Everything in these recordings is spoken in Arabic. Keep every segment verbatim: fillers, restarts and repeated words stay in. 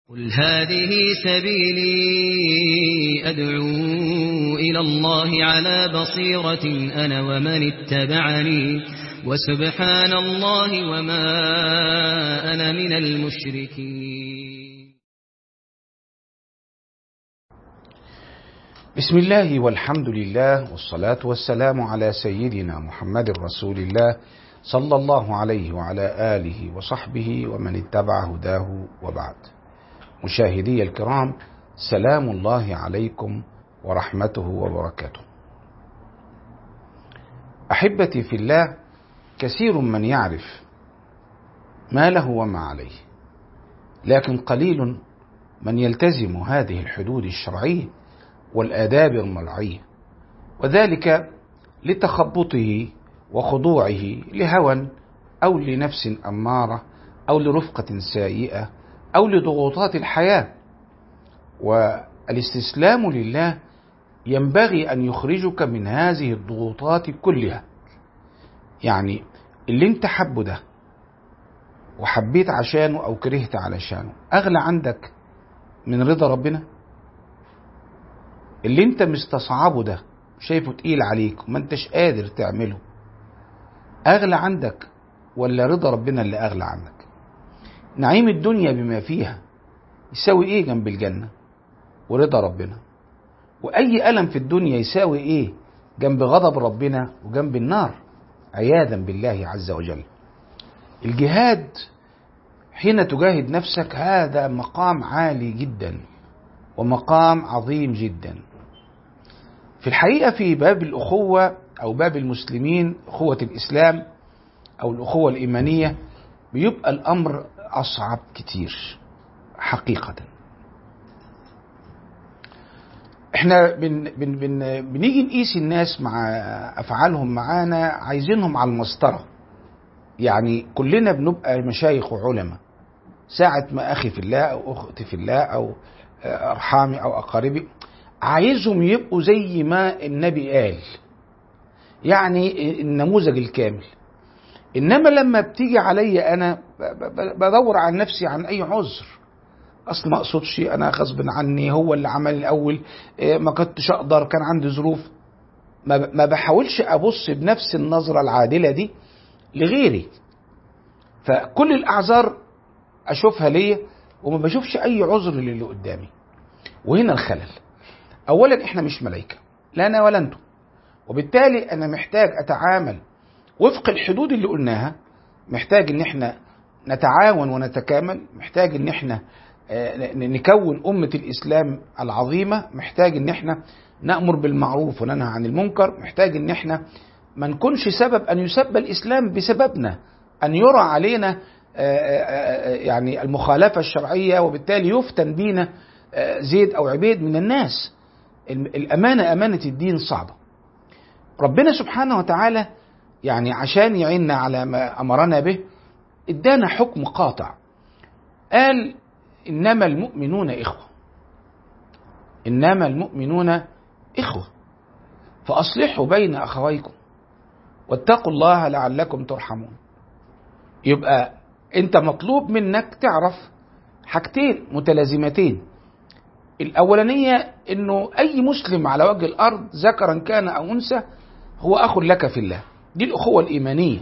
قل هذه سبيلي أدعو إلى الله على بصيرة أنا ومن اتبعني وسبحان الله وما أنا من المشركين. بسم الله والحمد لله والصلاة والسلام على سيدنا محمد رسول الله صلى الله عليه وعلى آله وصحبه ومن اتبع هداه وبعد. مشاهدي الكرام، سلام الله عليكم ورحمته وبركاته. أحبتي في الله، كثير من يعرف ما له وما عليه، لكن قليل من يلتزم هذه الحدود الشرعية والآداب المرعية، وذلك لتخبطه وخضوعه لهوى أو لنفس أمارة أو لرفقة سيئة أو لضغوطات الحياة. والاستسلام لله ينبغي أن يخرجك من هذه الضغوطات كلها. يعني اللي انت حبه ده وحبيت عشانه أو كرهت علشانه أغلى عندك من رضا ربنا؟ اللي انت مستصعبه ده شايفه تقيل عليك وما انتش قادر تعمله أغلى عندك ولا رضا ربنا اللي أغلى عنك؟ نعيم الدنيا بما فيها يساوي ايه جنب الجنة ورضا ربنا؟ وأي ألم في الدنيا يساوي ايه جنب غضب ربنا وجنب النار عياذا بالله عز وجل؟ الجهاد حين تجاهد نفسك هذا مقام عالي جدا ومقام عظيم جدا. في الحقيقة في باب الأخوة أو باب المسلمين، أخوة الإسلام أو الأخوة الإيمانية، بيبقى الأمر أصعب كتير حقيقة. احنا بن بن بن بنيجي نقيس الناس مع أفعالهم معانا، عايزينهم على المسطرة. يعني كلنا بنبقى مشايخ وعلماء، ساعة ما أخي في الله أو أختي في الله أو أرحامي أو أقاربي عايزهم يبقوا زي ما النبي قال، يعني النموذج الكامل. إنما لما بتيجي علي أنا بدور عن نفسي عن أي عذر، أصل ما أقصدش، أنا غصب عني، هو اللي عمل الأول، ما كنتش أقدر، كان عندي ظروف. ما بحاولش أبص بنفس النظرة العادلة دي لغيري، فكل الأعذار أشوفها ليا وما بشوفش أي عذر للي قدامي. وهنا الخلل. أولا إحنا مش ملايكة، لا أنا ولا أنتم، وبالتالي أنا محتاج أتعامل وفق الحدود اللي قلناها، محتاج إن إحنا نتعاون ونتكامل، محتاج إن إحنا نكون أمة الإسلام العظيمة، محتاج إن إحنا نأمر بالمعروف وننهى عن المنكر، محتاج إن إحنا ما نكونش سبب أن يسب الإسلام بسببنا، أن يرى علينا يعني المخالفة الشرعية وبالتالي يفتن بينا زيد أو عبيد من الناس. الأمانة، أمانة الدين صعبة. ربنا سبحانه وتعالى يعني عشان يعيننا على ما أمرنا به ادانا حكم قاطع، قال إنما المؤمنون إخوة، إنما المؤمنون إخوة فأصلحوا بين أخويكم واتقوا الله لعلكم ترحمون. يبقى أنت مطلوب منك تعرف حاجتين متلازمتين. الأولانية إنه أي مسلم على وجه الأرض ذكرا كان أو أنثى هو أخ لك في الله، دي الأخوة الإيمانية.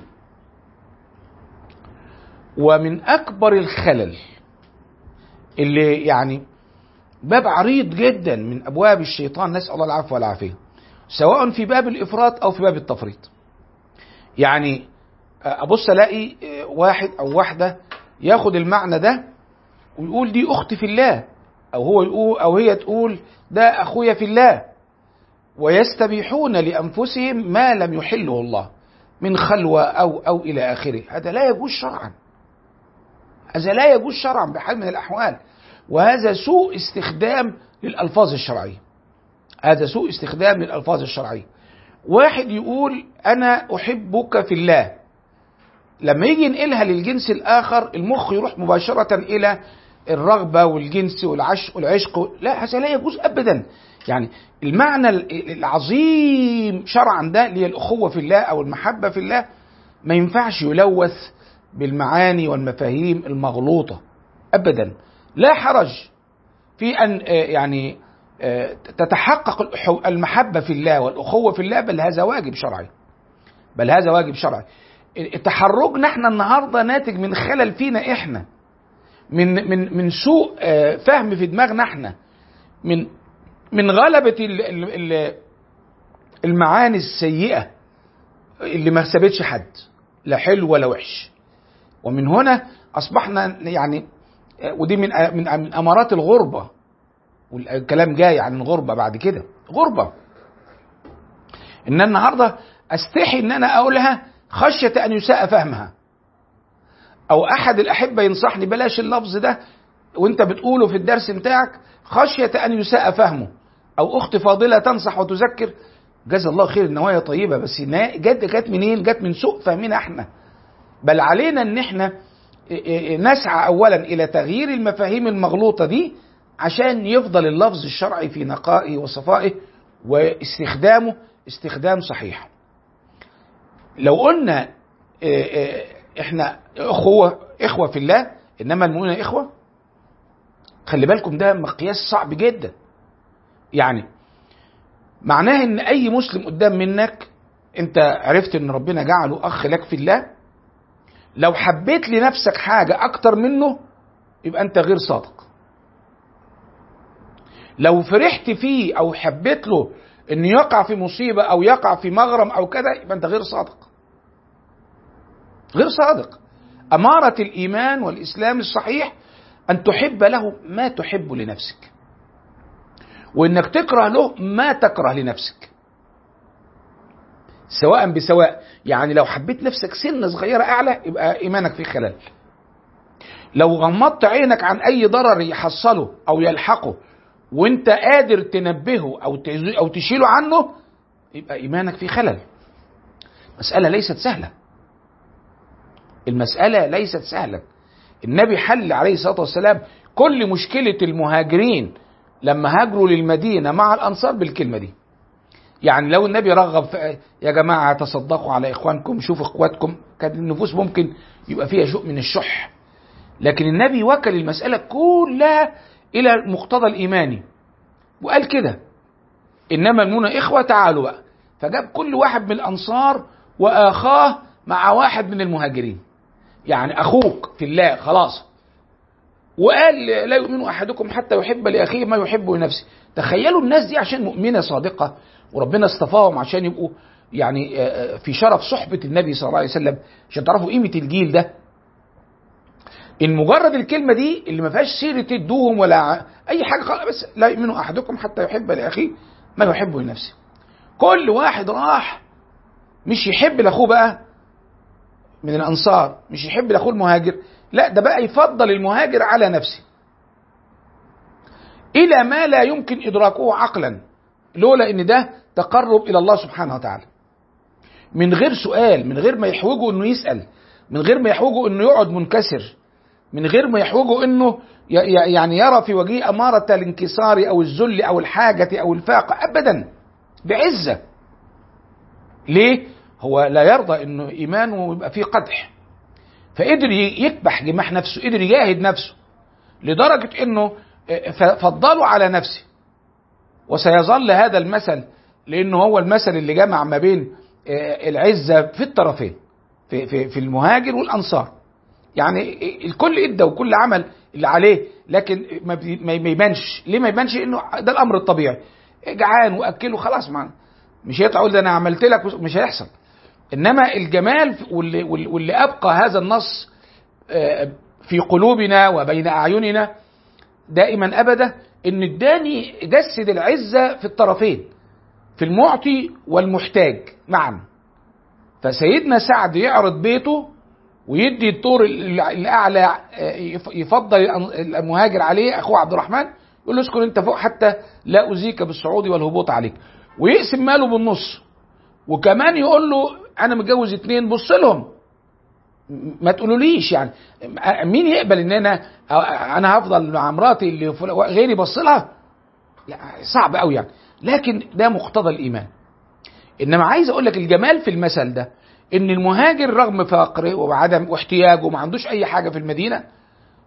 ومن أكبر الخلل اللي يعني باب عريض جدا من أبواب الشيطان، نسأل الله العفو والعافية، سواء في باب الإفراط أو في باب التفريط. يعني أبص ألاقي واحد أو واحدة ياخد المعنى ده ويقول دي أختي في الله، أو هو يقول أو هي تقول ده أخويا في الله، ويستبيحون لأنفسهم ما لم يحله الله من خلوة أو أو إلى آخره. هذا لا يجوز شرعا، هذا لا يجوز شرعا بحال من الأحوال، وهذا سوء استخدام للألفاظ الشرعية، هذا سوء استخدام للألفاظ الشرعية. واحد يقول أنا أحبك في الله، لما يجي ينقلها للجنس الآخر المخ يروح مباشرة إلى الرغبة والجنس والعشق والعشق. لا، هذا لا يجوز أبدا. يعني المعنى العظيم شرعا ده اللي هي الأخوة في الله أو المحبة في الله ما ينفعش يلوث بالمعاني والمفاهيم المغلوطة أبدا. لا حرج في أن يعني تتحقق المحبة في الله والأخوة في الله، بل هذا واجب شرعي، بل هذا واجب شرعي. تحرجنا احنا النهارده ناتج من خلل فينا احنا، من من من سوء فهم في دماغنا احنا، من من غلبة المعاني السيئة اللي ما سابتش حد لا حلو ولا وحش. ومن هنا اصبحنا يعني، ودي من من امارات الغربة، والكلام جاي عن الغربة بعد كده، غربة ان النهارده استحي ان انا اقولها خشية ان يساء فهمها، او احد الاحبة ينصحني بلاش اللفظ ده وانت بتقوله في الدرس بتاعك خشية ان يساء فهمه، او اخت فاضلة تنصح وتذكر، جزا الله خير، النوايا طيبة، بس جت جت منين؟ جت من سوء فهمنا احنا. بل علينا ان احنا نسعى اولا الى تغيير المفاهيم المغلوطة دي عشان يفضل اللفظ الشرعي في نقائه وصفائه واستخدامه استخدام صحيح. لو قلنا احنا اخوة اخوة في الله، انما المؤمنون اخوة، خلي بالكم ده مقياس صعب جدا. يعني معناه ان اي مسلم قدام منك انت عرفت ان ربنا جعله اخ لك في الله، لو حبيت لنفسك حاجة اكتر منه يبقى انت غير صادق. لو فرحت فيه او حبيت له انه يقع في مصيبة او يقع في مغرم او كذا يبقى انت غير صادق، غير صادق. امارة الايمان والاسلام الصحيح ان تحب له ما تحب لنفسك، وانك تكره له ما تكره لنفسك، سواء بسواء. يعني لو حبيت نفسك سنة صغيرة اعلى يبقى ايمانك فيه خلل. لو غمضت عينك عن اي ضرر يحصله او يلحقه وانت قادر تنبهه او او تشيله عنه يبقى ايمانك فيه خلل. مسألة ليست سهلة، المسألة ليست سهلة. النبي حل عليه الصلاة والسلام كل مشكلة المهاجرين لما هاجروا للمدينة مع الأنصار بالكلمة دي. يعني لو النبي رغب في يا جماعة تصدقوا على إخوانكم، شوفوا إخواتكم، كانت النفوس ممكن يبقى فيها شيء من الشح، لكن النبي وكل المسألة كلها إلى المقتضى الإيماني وقال كده إنما المؤمنون إخوة، تعالوا بقى. فجاب كل واحد من الأنصار وآخاه مع واحد من المهاجرين، يعني أخوك في الله خلاص. وقال لا يؤمن أحدكم حتى يحب لأخيه ما يحب لنفسه. تخيلوا الناس دي عشان مؤمنة صادقة وربنا اصطفاهم عشان يبقوا يعني في شرف صحبة النبي صلى الله عليه وسلم، عشان تعرفوا قيمة الجيل ده. إن مجرد الكلمة دي اللي ما فيهاش سيرة تدوهم ولا أي حاجة خالص، بس لا يؤمن أحدكم حتى يحب لأخيه ما يحب لنفسه. كل واحد راح مش يحب لأخوه بقى من الأنصار، مش يحب لأخوه المهاجر، لا ده بقى يفضل المهاجر على نفسه إلى ما لا يمكن إدراكه عقلا، لولا إن ده تقرب إلى الله سبحانه وتعالى، من غير سؤال، من غير ما يحوجه إنه يسأل، من غير ما يحوجه إنه يقعد منكسر، من غير ما يحوجه إنه يعني يرى في وجهه أمارة الانكسار أو الذل أو الحاجة أو الفاقة، أبدا، بعزة. ليه؟ هو لا يرضى إنه إيمانه يبقى فيه قدح، فقدر يكبح جماح نفسه، قدر يجاهد نفسه لدرجة إنه فضلوا على نفسه. وسيظل هذا المثل لأنه هو المثل اللي جمع ما بين العزة في الطرفين، في, في, في المهاجر والأنصار. يعني الكل ادى وكل عمل اللي عليه، لكن ما يبانش. ليه ما يبانش؟ إنه ده الأمر الطبيعي، جعان وأكله خلاص، معنا مش هيطلع ده أنا عملت لك، مش هيحصل. إنما الجمال واللي, واللي أبقى هذا النص في قلوبنا وبين أعيننا دائما أبدا، إن اداني جسد العزة في الطرفين، في المعطي والمحتاج معا. فسيدنا سعد يعرض بيته ويدي الطور الأعلى، يفضل المهاجر عليه أخوه عبد الرحمن، يقول له اسكن أنت فوق حتى لا أزيك بالصعود والهبوط عليك، ويقسم ماله بالنص. وكمان يقول له أنا متجوز اتنين، بص لهم ما تقولوليش. يعني مين يقبل ان انا انا هفضل مع مراتي اللي غيري بص لها؟ يعني صعب قوي يعني، لكن ده مقتضى الايمان. انما عايز اقول لك الجمال في المثل ده ان المهاجر رغم فقره وعدم واحتياجه وما عندوش اي حاجه في المدينه،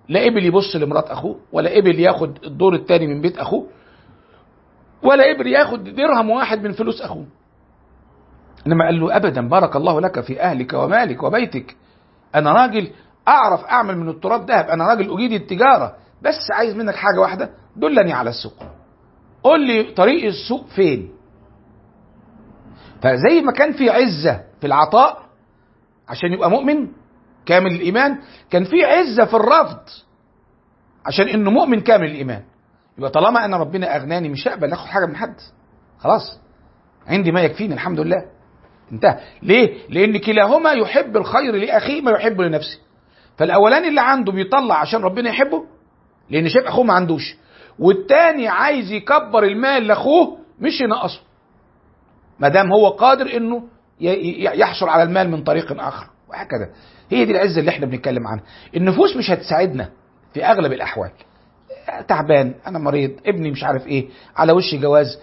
لا قبل يبص لمرات اخوه، ولا قبل ياخد الدور الثاني من بيت اخوه، ولا قبل ياخد درهم واحد من فلوس اخوه. انما قال له ابدا، بارك الله لك في اهلك ومالك وبيتك، انا راجل اعرف اعمل من التراب ذهب، انا راجل اجيد التجاره، بس عايز منك حاجه واحده، دلني على السوق، قول لي طريق السوق فين. فزي ما كان في عزه في العطاء عشان يبقى مؤمن كامل الايمان، كان في عزه في الرفض عشان انه مؤمن كامل الايمان. يبقى طالما انا ربنا اغناني مش هقبل اخد حاجه من حد، خلاص عندي ما يكفيني الحمد لله، انتهى. ليه؟ لان كلاهما يحب الخير لاخيه ما يحب لنفسه. فالاولاني اللي عنده بيطلع عشان ربنا يحبه لان شايف اخوه ما عندوش، والتاني عايز يكبر المال لاخوه مش ينقصه، ما دام هو قادر انه يحصل على المال من طريق اخر، وهكذا. هي دي العزه اللي احنا بنتكلم عنها. النفوس مش هتساعدنا في اغلب الاحوال، تعبان، انا مريض، ابني مش عارف ايه، على وش جواز،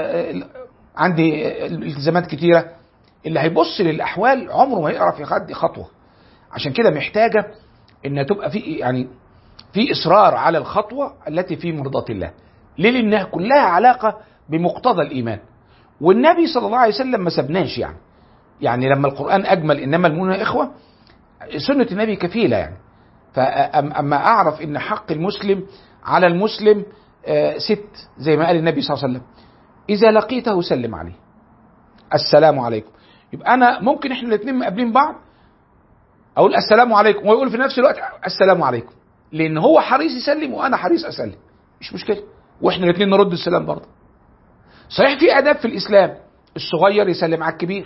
عندي التزامات كتيره. اللي هيبص للاحوال عمره ما هيعرف ياخد خطوه. عشان كده محتاجه ان تبقى في يعني في اصرار على الخطوه التي في مرضاه الله. ليه؟ لانها كلها علاقه بمقتضى الايمان، والنبي صلى الله عليه وسلم ما سبناش. يعني يعني لما القران اجمل انما المؤمنون اخوه، سنه النبي كفيله. يعني فاما اعرف ان حق المسلم على المسلم ست، زي ما قال النبي صلى الله عليه وسلم: اذا لقيته سلم عليه، السلام عليكم. يبقى انا ممكن احنا الاثنين مقابلين بعض اقول السلام عليكم، ويقول في نفس الوقت السلام عليكم، لان هو حريص يسلم وانا حريص اسلم، مش مشكله، واحنا الاثنين نرد السلام برضه. صحيح في اداب في الاسلام، الصغير يسلم على الكبير،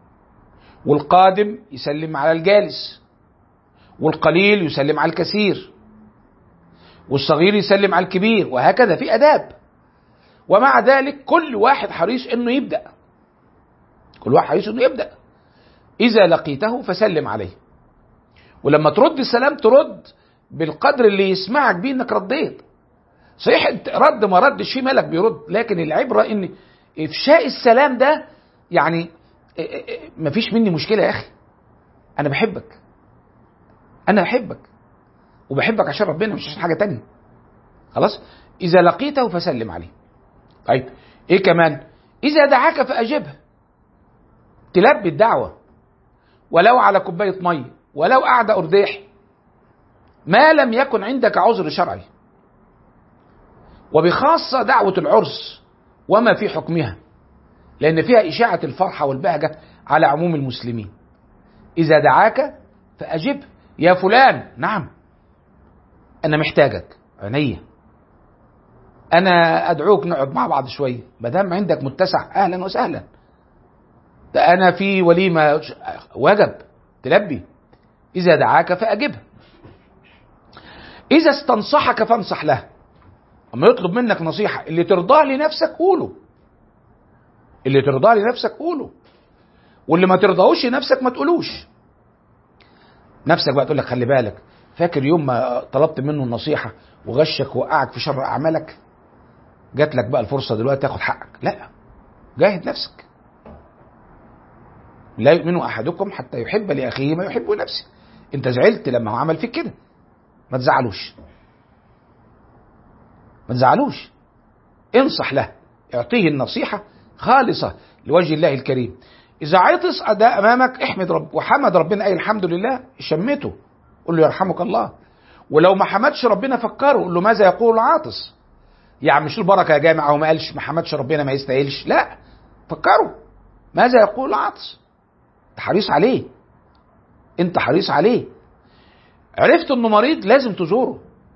والقادم يسلم على الجالس، والقليل يسلم على الكثير، والصغير يسلم على الكبير، وهكذا في اداب. ومع ذلك كل واحد حريص انه يبدا، كل واحد حريص انه يبدا. اذا لقيته فسلم عليه، ولما ترد السلام ترد بالقدر اللي يسمعك بيه انك رديت. صحيح رد ما ردش في ملك بيرد، لكن العبره ان افشاء السلام ده يعني مفيش مني مشكله. يا اخي انا بحبك، انا بحبك وبحبك عشان ربنا مش عشان حاجه تانية، خلاص. اذا لقيته فسلم عليه. طيب ايه كمان؟ اذا دعاك فاجبه، تلبي الدعوه ولو على كوبايه ميه، ولو قعده ارداح، ما لم يكن عندك عذر شرعي. وبخاصه دعوه العرس وما في حكمها، لان فيها اشاعه الفرحه والبهجه على عموم المسلمين. اذا دعاك فاجبه، يا فلان نعم انا محتاجك، عينيا، انا ادعوك نقعد مع بعض شويه، ما دام عندك متسع اهلا وسهلا، ده انا في وليمه وجب تلبي. اذا دعاك فاجبه. اذا استنصحك فانصح له، اما يطلب منك نصيحه اللي ترضاه لنفسك قوله، اللي ترضاه لنفسك قوله، واللي ما ترضاهوش لنفسك ما تقولوش. نفسك بقى تقول لك خلي بالك، فاكر يوم ما طلبت منه النصيحه وغشك ووقعك في شر اعمالك؟ جات لك بقى الفرصه دلوقتي تاخد حقك. لا، جاهد نفسك. لا يؤمن احدكم حتى يحب لاخيه ما يحب لنفسه. انت زعلت لما هو عمل فيك كده، ما تزعلوش، ما تزعلوش، انصح له، اعطيه النصيحه خالصه لوجه الله الكريم. اذا عطس اداء امامك احمد رب، وحمد ربنا اي الحمد لله، شمته قول له يرحمك الله. ولو ما حمدش ربنا فكره، قول له ماذا يقول العاطس. يعني مش البركه يا جامع، وما قالش ما حمدش ربنا ما يستاهلش، لا، فكره ماذا يقول العاطس. انت حريص عليه، انت حريص عليه. عرفت انه مريض لازم تزوره،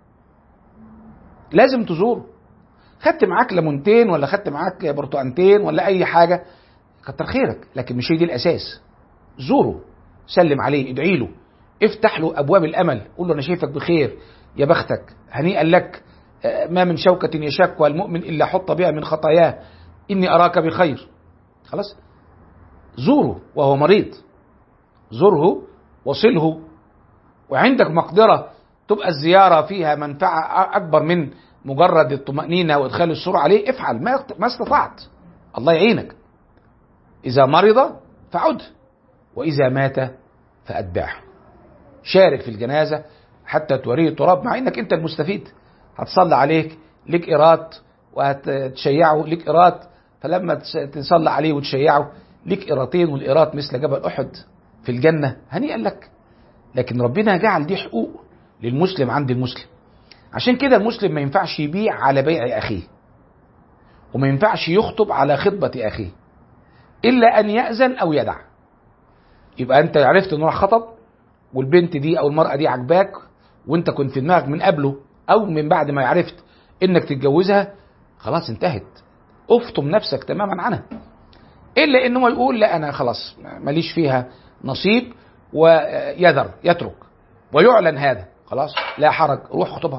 لازم تزوره. خدت معاك ليمونتين ولا خدت معاك برتقانتين ولا اي حاجه، كتر خيرك، لكن مش هي دي الاساس. زوره، سلم عليه، ادعي له، افتح له ابواب الامل، قول له انا شايفك بخير، يا بختك، هنيئا لك، ما من شوكة يشكوى المؤمن الا حط بها من خطاياه، اني اراك بخير. خلاص، زوره وهو مريض، زوره وصله. وعندك مقدرة تبقى الزيارة فيها منفعة أكبر من مجرد الطمأنينة وإدخال السرور عليه، افعل ما استطعت، الله يعينك. إذا مرض فعد، وإذا مات فأتبعه. شارك في الجنازة، حتى توريه تراب، مع انك انت المستفيد. هتصلي عليك ليك ايراد، وهتشيعه ليك ايراد، فلما تصلي عليه وتشيعه ليك ايراتين، والايرات مثل جبل احد في الجنه، هنيئا لك. لكن ربنا جعل دي حقوق للمسلم عند المسلم. عشان كده المسلم ما ينفعش يبيع على بيع اخيه، وما ينفعش يخطب على خطبه اخيه الا ان يأذن او يدع. يبقى انت عرفت انه خطب، والبنت دي او المرأة دي عجباك، وانت كنت في دماغك من قبله او من بعد ما عرفت انك تتجوزها، خلاص انتهت، افطم نفسك تماما عنها. الا انه يقول لا انا خلاص ماليش فيها نصيب، ويذر يترك ويعلن هذا، خلاص لا حرج، روح خطبها.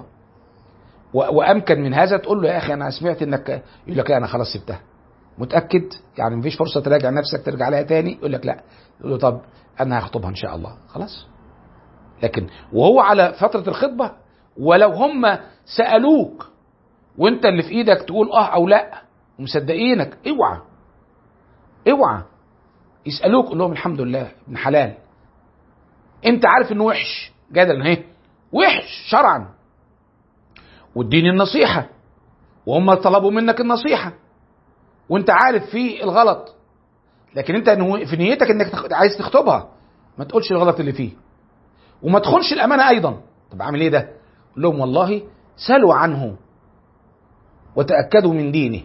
وامكن من هذا تقول له يا اخي انا سمعت انك، يقول لك لا انا خلاص سبتها، متاكد يعني مفيش فرصه تراجع نفسك ترجع لها تاني؟ يقول لك لا، يقول له طب انا هخطبها ان شاء الله، خلاص. لكن وهو على فتره الخطبه، ولو هم سالوك وانت اللي في ايدك تقول اه او لا ومصدقينك، اوعى اوعى يسالوك قول لهم الحمد لله ابن حلال، انت عارف انه وحش جدلا اهي، وحش شرعا، واديني النصيحه، وهم طلبوا منك النصيحه وانت عارف فيه الغلط، لكن انت في نيتك انك عايز تخطبها، ما تقولش الغلط اللي فيه، وما تخونش الامانه ايضا. طب اعمل ايه ده؟ قول لهم والله سلوا عنه وتاكدوا من دينه.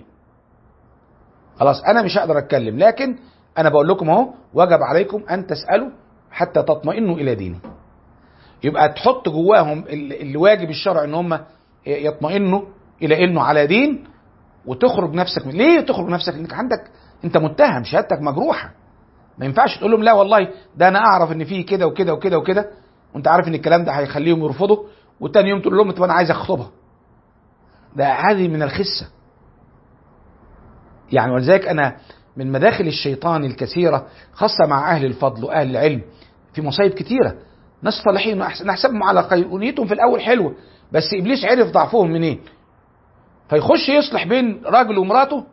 خلاص انا مش هقدر اتكلم، لكن انا بقول لكم اهو، وجب عليكم ان تسالوا حتى تطمئنوا الى دينه. يبقى تحط جواهم الواجب الشرعي ان هم يطمئنوا الى انه على دين، وتخرج نفسك من ليه تخرج نفسك؟ لانك عندك انت متهم، شهادتك مجروحه. ما ينفعش تقول لهم لا والله ده انا اعرف ان فيه كده وكده وكده وكده، وانت عارف ان الكلام ده هيخليهم يرفضوا، وتاني يوم تقول لهم طب انا عايز اخطبها. ده هذه من الخسه. يعني ولذلك انا من مداخل الشيطان الكثيره، خاصه مع اهل الفضل واهل العلم، في مصايب كثيره، ناس صالحين نحسبهم على خير ونيتهم في الاول حلوه، بس ابليس عرف ضعفهم منين، فيخش يصلح بين راجل ومراته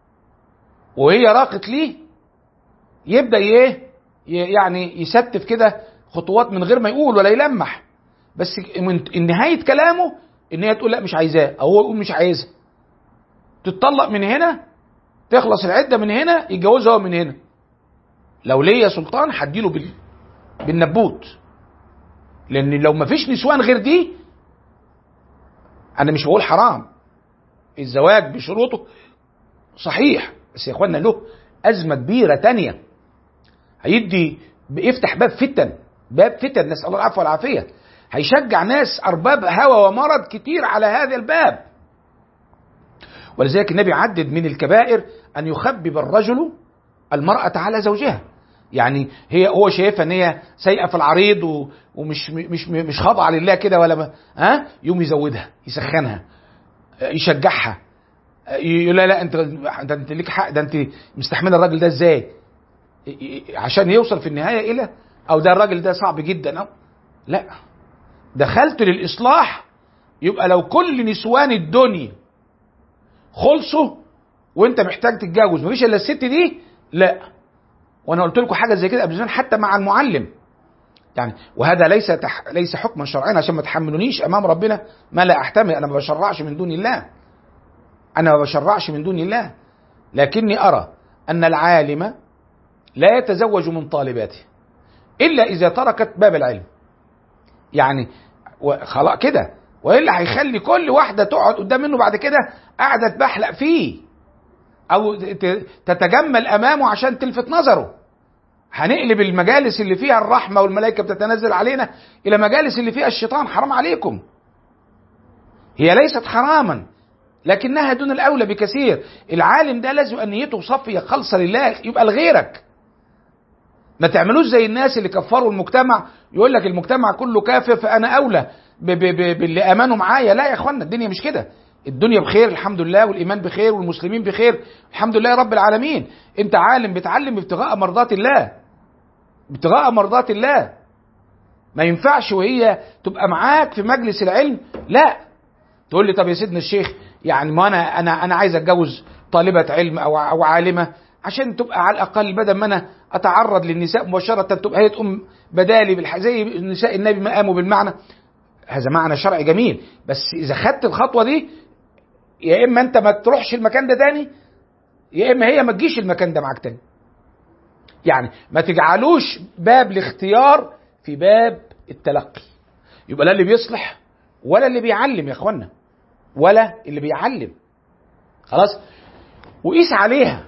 وهي راقت ليه، يبدا ايه يعني يستف كده خطوات من غير ما يقول ولا يلمح، بس من نهايه كلامه ان هي تقول لا مش عايزاه، او هو يقول مش عايزها، تتطلق من هنا، تخلص العده من هنا، يتجوزها هو من هنا. لو ليا سلطان هديله بال... بالنبوت، لان لو ما فيش نسوان غير دي، انا مش بقول حرام الزواج بشروطه صحيح، بس يا اخوانا له ازمه كبيره تانية، هيدي بيفتح باب فتن، باب فتن، نسال الله العفو والعافيه، هيشجع ناس ارباب هوى ومرض كتير على هذا الباب. ولذلك النبي عدد من الكبائر ان يخبب الرجل المرأة على زوجها، يعني هي هو شايفها ان هي سيئة في العريض ومش مش مش خاضعة لله كده ولا ها، يوم يزودها، يسخنها، يشجعها، يقول لا لا انت ده انت ليك حق، ده انت مستحمله الراجل ده ازاي، عشان يوصل في النهايه الى او ده الراجل ده صعب جدا، او لا دخلت للاصلاح. يبقى لو كل نسوان الدنيا خلصوا وانت محتاج تتجوز، مفيش الا الست دي، لا. وانا قلت لكم حاجه زي كده قبل زمان، حتى مع المعلم يعني، وهذا ليس تح... ليس حكما شرعيا عشان ما تحملونيش امام ربنا ما لا احتمل، انا ما بشرعش من دون الله، انا ما بشرعش من دون الله، لكني ارى ان العالم لا يتزوج من طالباته الا اذا تركت باب العلم، يعني خلاص كده، والا هيخلي كل واحده تقعد قدام منه بعد كده قاعده تبحلق فيه او تتجمل امامه عشان تلفت نظره. هنقلب المجالس اللي فيها الرحمه والملائكه بتتنزل علينا الى مجالس اللي فيها الشيطان. حرام عليكم، هي ليست حراما لكنها دون الاولى بكثير. العالم ده لازم ان نيته صافيه خالصه لله، يبقى لغيرك. ما تعملوش زي الناس اللي كفروا المجتمع، يقول لك المجتمع كله كافر فانا اولى باللي امنوا معايا. لا يا اخوانا، الدنيا مش كده، الدنيا بخير الحمد لله، والايمان بخير، والمسلمين بخير الحمد لله رب العالمين. انت عالم بتعلم ابتغاء مرضات الله، ابتغاء مرضات الله. ما ينفعش وهي تبقى معاك في مجلس العلم لا تقول لي طب يا سيدنا الشيخ يعني ما انا انا انا عايز اتجوز طالبه علم او او عالمه عشان تبقى على الاقل بدل ما انا اتعرض للنساء مباشره تبقى هي تقوم بدالي بالح... زي نساء النبي ما قاموا بالمعنى. هذا معنى شرعي جميل، بس اذا خدت الخطوه دي يا اما انت ما تروحش المكان ده تاني، يا اما هي ما تجيش المكان ده معاك تاني. يعني ما تجعلوش باب الاختيار في باب التلقي. يبقى لا اللي بيصلح ولا اللي بيعلم يا اخوانا، ولا اللي بيعلم. خلاص، وقيس عليها،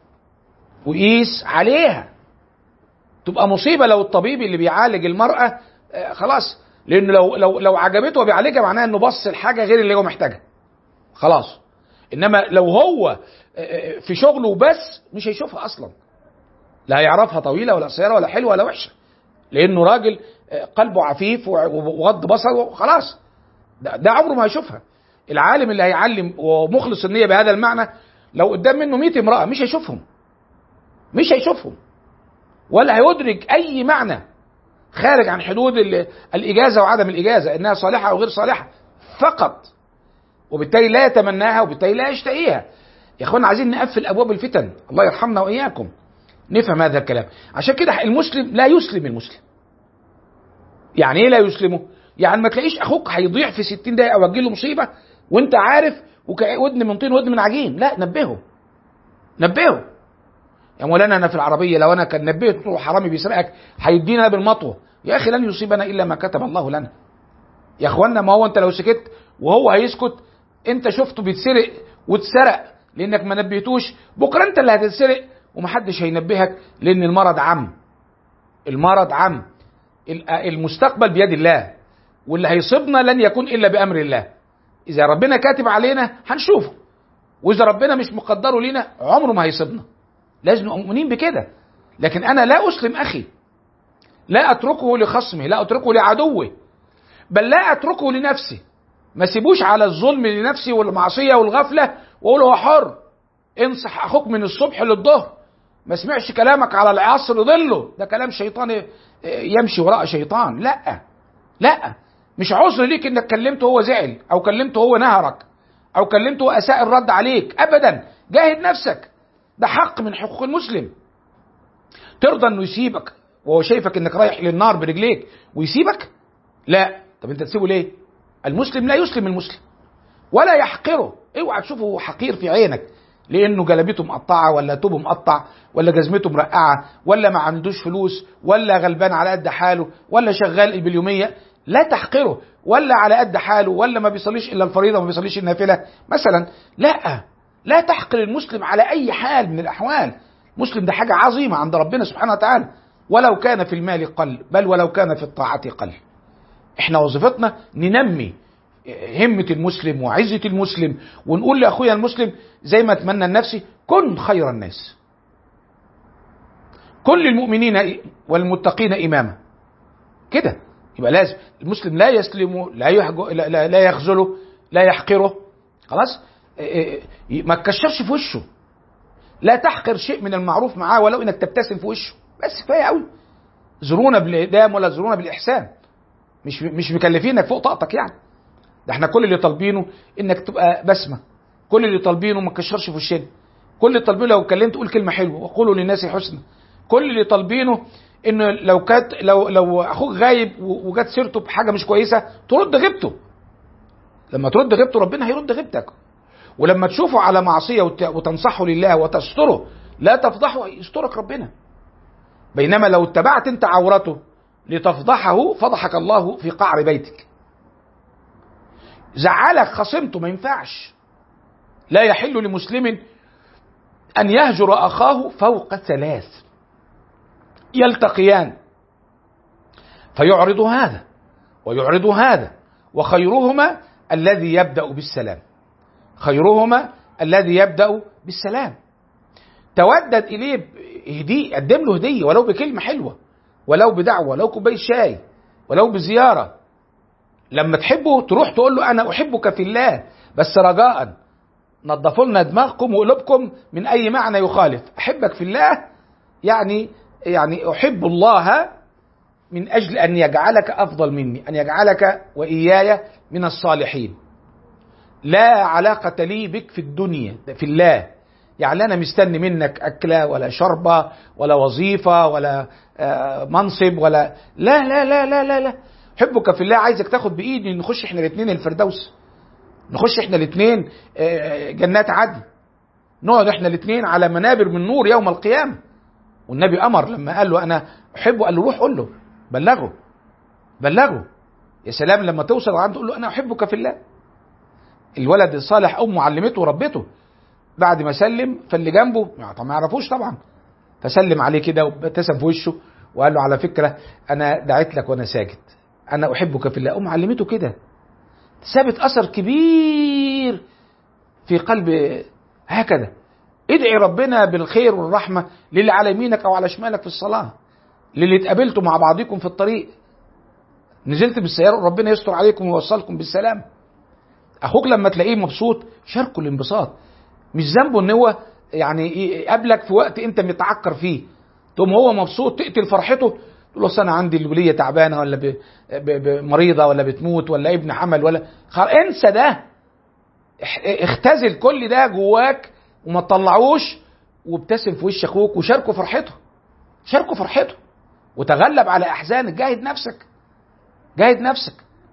وقيس عليها. تبقى مصيبه لو الطبيب اللي بيعالج المراه آه خلاص، لانه لو لو لو عجبته وبيعالجها معناها انه بص لحاجه غير اللي هو محتاجها خلاص. انما لو هو آه في شغله وبس مش هيشوفها اصلا، لا هيعرفها طويله ولا قصيره ولا حلوه ولا وحشه، لانه راجل آه قلبه عفيف وغض بصره وخلاص، ده, ده عمره ما هيشوفها. العالم اللي هيعلم ومخلص النيه بهذا المعنى لو قدام منه مئة امراه مش هيشوفهم، مش هيشوفهم ولا هيدرك اي معنى خارج عن حدود الاجازه وعدم الاجازه، انها صالحه او غير صالحه فقط، وبالتالي لا يتمناها وبالتالي لا يشتهيها. يا اخوانا عايزين نقفل ابواب الفتن، الله يرحمنا واياكم، نفهم هذا الكلام. عشان كده المسلم لا يسلم المسلم. يعني ايه لا يسلمه؟ يعني ما تلاقيش اخوك هيضيع في ستين دقيقه او هتجيله مصيبه وانت عارف ودن من طين ودن من عجين، لا نبهه، نبهه. يا مولانا انا في العربيه لو انا كان نبهت له حرامي بيسرقك هيدينا بالمطوه، يا اخي لن يصيبنا الا ما كتب الله لنا. يا اخوانا ما هو انت لو سكت وهو هيسكت، انت شفته بيتسرق واتسرق لانك ما نبهتوش، بكره انت اللي هتتسرق ومحدش هينبهك، لان المرض عم، المرض عم، المستقبل بيد الله، واللي هيصيبنا لن يكون الا بامر الله. اذا ربنا كاتب علينا هنشوفه، واذا ربنا مش مقدره لينا عمره ما هيصيبنا، لازم نؤمنين بكده. لكن انا لا اسلم اخي، لا اتركه لخصمه، لا اتركه لعدوه، بل لا اتركه لنفسي، ما سيبوش على الظلم لنفسي والمعصيه والغفله واقول هو حر. انصح اخوك من الصبح للظهر، ما سمعش كلامك على العصر ضله، ده كلام شيطان يمشي وراء شيطان. لا لا، مش عذر ليك انك كلمته هو زعل، او كلمته هو نهرك، او كلمته هو اساء الرد عليك، ابدا. جاهد نفسك، ده حق من حقوق المسلم. ترضى انه يسيبك وهو شايفك انك رايح للنار برجليك ويسيبك؟ لا. طب انت تسيبه ليه؟ المسلم لا يسلم المسلم ولا يحقره. اوعى تشوفه حقير في عينك لانه جلبيته مقطعه، ولا توبه مقطع، ولا جزمته مرقعه، ولا ما عندوش فلوس، ولا غلبان على قد حاله، ولا شغال باليوميه. لا تحقره، ولا على قد حاله، ولا ما بيصليش الا الفريضه وما بيصليش النافله مثلا. لا، لا تحقر المسلم على اي حال من الاحوال. المسلم ده حاجه عظيمه عند ربنا سبحانه وتعالى، ولو كان في المال قل، بل ولو كان في الطاعه قل. احنا وظيفتنا ننمي همة المسلم وعزة المسلم، ونقول لاخويا المسلم زي ما اتمنى لنفسي: كن خير الناس، كن للمؤمنين والمتقين اماما. كده يبقى لازم المسلم لا يسلمه، لا يحجو، لا, لا, لا يخذله، لا يحقره. خلاص، ما تكشرش في وشه، لا تحقر شيء من المعروف معاه ولو انك تبتسم في وشه، بس كفايه قوي. زرونا بالإدام ولا زرونا بالإحسان، مش مش مكلفينك فوق طاقتك يعني. ده احنا كل اللي طالبينه انك تبقى بسمه، كل اللي طالبينه ما تكشرش في وشنا، كل اللي طالبينه لو اتكلمت قول كلمه حلوه وقولوا للناس حسنا، كل اللي طالبينه انه لو كانت لو لو اخوك غايب وجت سيرته بحاجه مش كويسه ترد غيبته. لما ترد غيبته ربنا هيرد غيبتك، ولما تشوفه على معصيه وتنصحه لله وتستره لا تفضحه يسترك ربنا. بينما لو اتبعت انت عورته لتفضحه فضحك الله في قعر بيتك. زعلك خصمته ما ينفعش. لا يحل لمسلم أن يهجر أخاه فوق ثلاث، يلتقيان فيعرض هذا ويعرض هذا، وخيرهما الذي يبدأ بالسلام، خيرهما الذي يبدأ بالسلام. تودد إليه، هديه، قدم له هدية ولو بكلمة حلوة، ولو بدعوة، ولو كوباية شاي، ولو بزيارة. لما تحبه تروح تقول له أنا أحبك في الله، بس رجاء نظفوا لنا دماغكم وقلوبكم من أي معنى يخالف. أحبك في الله يعني يعني أحب الله من أجل أن يجعلك أفضل مني، أن يجعلك وإياي من الصالحين. لا علاقة لي بك في الدنيا في الله، يعني أنا مستني منك أكلة ولا شربة ولا وظيفة ولا منصب ولا لا لا لا لا لا, لا. حبك في الله عايزك تاخد بايدي نخش احنا الاثنين الفردوس، نخش احنا الاثنين جنات عدن، نقعد احنا الاثنين على منابر من نور يوم القيامه. والنبي امر لما قال له انا احبه، قال له روح قول له، بلغه بلغه. يا سلام لما توصل عنده تقول له انا احبك في الله. الولد الصالح امه علمته وربته، بعد ما سلم فاللي جنبه ما يعرفوش طبعا، فسلم عليه كده وابتسم في وشه وقال له على فكره انا دعيت لك وانا ساجد، انا احبك في الله. امه علمته كده، سابت اثر كبير في قلب. هكذا ادعي ربنا بالخير والرحمه للي على يمينك او على شمالك في الصلاه، للي اتقابلتوا مع بعضكم في الطريق، نزلت بالسياره ربنا يستر عليكم ويوصلكم بالسلام. اخوك لما تلاقيه مبسوط شاركه الانبساط، مش ذنبه ان هو يعني يقابلك في وقت انت متعكر فيه، تقوم هو مبسوط تقتل فرحته، تقول له انا عندي الوليه تعبانه ولا ب... ب... ب... مريضه ولا بتموت ولا ابن حمل ولا خلاص، انسى ده، اختزل كل ده جواك وما تطلعوش، وابتسم في وش اخوك وشاركه فرحته، شاركه فرحته وتغلب على احزانك. جاهد نفسك، جاهد نفسك.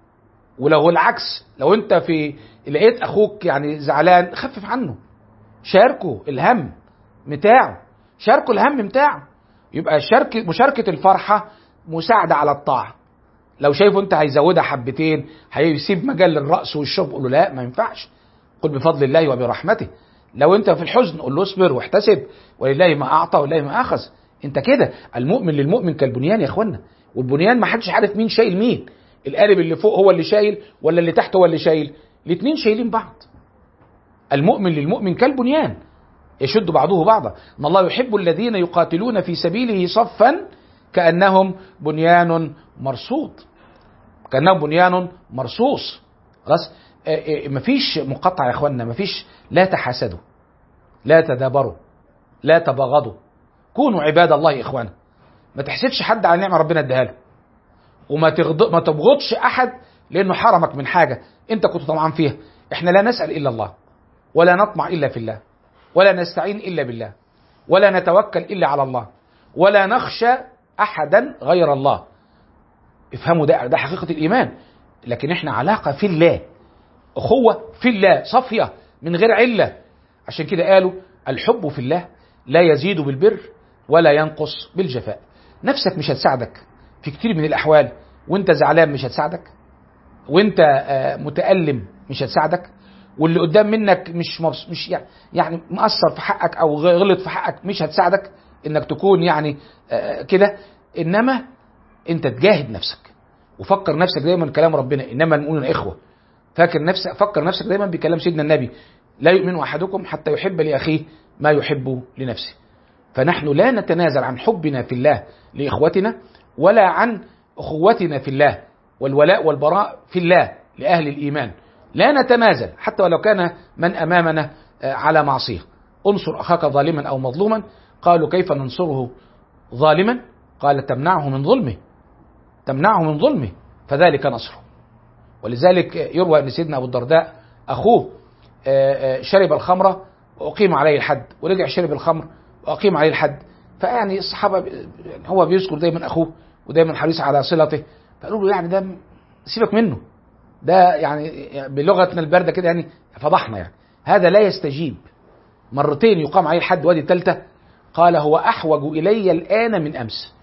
ولو العكس، لو انت في لقيت اخوك يعني زعلان، خفف عنه، شاركه الهم بتاعه، شاركه الهم بتاعه. يبقى شارك مشاركة الفرحة مساعدة على الطاعة. لو شايفه انت هيزودها حبتين، هيسيب مجال للرأس والشرب، قول له لا ما ينفعش، قل بفضل الله وبرحمته. لو انت في الحزن قل له اصبر واحتسب، ولله ما اعطى ولله ما اخذ. انت كده المؤمن للمؤمن كالبنيان يا اخوانا، والبنيان ما حدش عارف مين شايل مين، القالب اللي فوق هو اللي شايل ولا اللي تحت هو اللي شايل، الاثنين شايلين بعض. المؤمن للمؤمن كالبنيان يشد بعضه بعضا. ان الله يحب الذين يقاتلون في سبيله صفا كأنهم بنيان مرصود، كأنهم بنيان مرصوص. خلاص مفيش مقاطعة يا اخوانا، مفيش. لا تحاسدوا، لا تدابروا، لا تباغضوا، كونوا عباد الله اخوانا. ما تحسدش حد على نعمة ربنا اداها له، وما تغض... ما تبغضش احد لانه حرمك من حاجة انت كنت طمعان فيها. احنا لا نسأل الا الله، ولا نطمع الا في الله، ولا نستعين الا بالله، ولا نتوكل الا على الله، ولا نخشى احدا غير الله. افهموا ده، ده حقيقة الايمان. لكن احنا علاقة في الله، اخوة في الله صافية من غير علة. عشان كده قالوا الحب في الله لا يزيد بالبر ولا ينقص بالجفاء. نفسك مش هتساعدك في كتير من الاحوال، وانت زعلان مش هتساعدك، وانت متألم مش هتساعدك، واللي قدام منك مش مبس... مش يعني يعني مقصر في حقك او غلط في حقك مش هتساعدك انك تكون يعني كده. انما انت تجاهد نفسك، وفكر نفسك دايما كلام ربنا، انما المؤمنون اخوه. فاكر نفسك، فكر نفسك دايما بكلام سيدنا النبي، لا يؤمن احدكم حتى يحب لاخيه ما يحب لنفسه. فنحن لا نتنازل عن حبنا في الله لاخوتنا، ولا عن اخوتنا في الله والولاء والبراء في الله لاهل الايمان. لا نتنازل حتى ولو كان من امامنا على معصيه. انصر اخاك ظالما او مظلوما، قالوا كيف ننصره ظالما؟ قال تمنعه من ظلمه، تمنعه من ظلمه فذلك نصره. ولذلك يروى ان سيدنا ابو الدرداء اخوه شرب الخمره واقيم عليه الحد، ورجع شرب الخمر واقيم عليه الحد. فيعني الصحابه هو بيذكر دايما اخوه ودايما حريص على صلته، فقالوا له يعني ده سيبك منه، ده يعني بلغتنا البارده كده يعني فضحنا، يعني هذا لا يستجيب. مرتين يقام عليه الحد وادي الثالثه قال هو احوج الي الان من امس.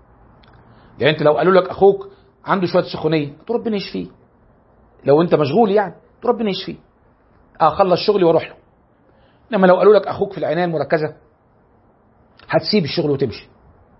يعني انت لو قالوا لك اخوك عنده شويه سخونيه تقول ربنا يشفيه، لو انت مشغول يعني تقول ربنا يشفيه، اه خلص شغلي واروح له. انما لو قالوا لك اخوك في العنايه المركزه هتسيب الشغل وتمشي،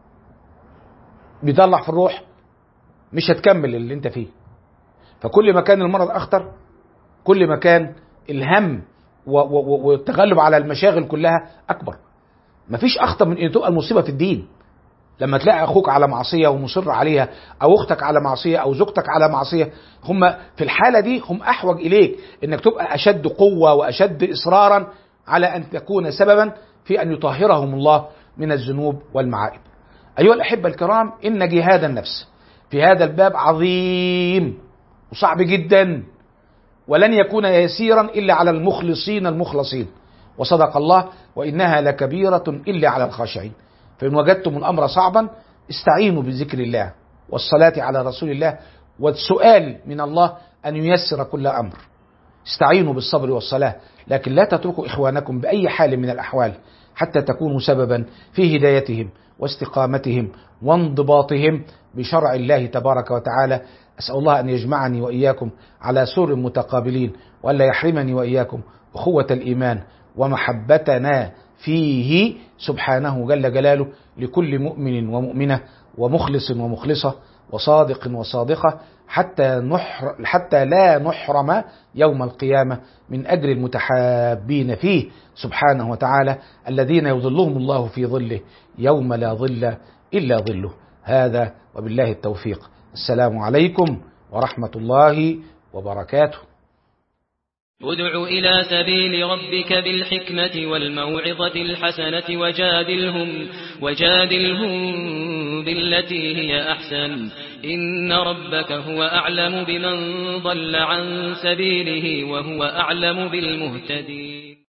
بيطلع في الروح، مش هتكمل اللي انت فيه. فكل ما كان المرض اخطر، كل ما كان الهم والتغلب على المشاغل كلها اكبر. مفيش اخطر من ان تبقى المصيبه في الدين. لما تلاقي اخوك على معصيه ومصر عليها، او اختك على معصيه، او زوجتك على معصيه، هم في الحاله دي هم احوج اليك انك تبقى اشد قوه واشد اصرارا على ان تكون سببا في ان يطهرهم الله من الذنوب والمعائب. ايها الاحبه الكرام، ان جهاد النفس في هذا الباب عظيم وصعب جدا، ولن يكون يسيرا الا على المخلصين المخلصين. وصدق الله وانها لكبيره الا على الخاشعين. فإن وجدتم الأمر صعبا استعينوا بذكر الله والصلاة على رسول الله والسؤال من الله أن ييسر كل أمر. استعينوا بالصبر والصلاة، لكن لا تتركوا إخوانكم بأي حال من الأحوال حتى تكونوا سببا في هدايتهم واستقامتهم وانضباطهم بشرع الله تبارك وتعالى. أسأل الله أن يجمعني وإياكم على سور متقابلين، وألا يحرمني وإياكم أخوة الإيمان ومحبتنا فيه سبحانه جل جلاله لكل مؤمن ومؤمنة ومخلص ومخلصة وصادق وصادقة، حتى نحر حتى لا نحرم يوم القيامة من أجر المتحابين فيه سبحانه وتعالى، الذين يظلهم الله في ظله يوم لا ظل إلا ظله. هذا وبالله التوفيق. السلام عليكم ورحمة الله وبركاته. ادع إلى سبيل ربك بالحكمة والموعظة الحسنة وجادلهم, وجادلهم بالتي هي أحسن، إن ربك هو أعلم بمن ضل عن سبيله وهو أعلم بالمهتدين.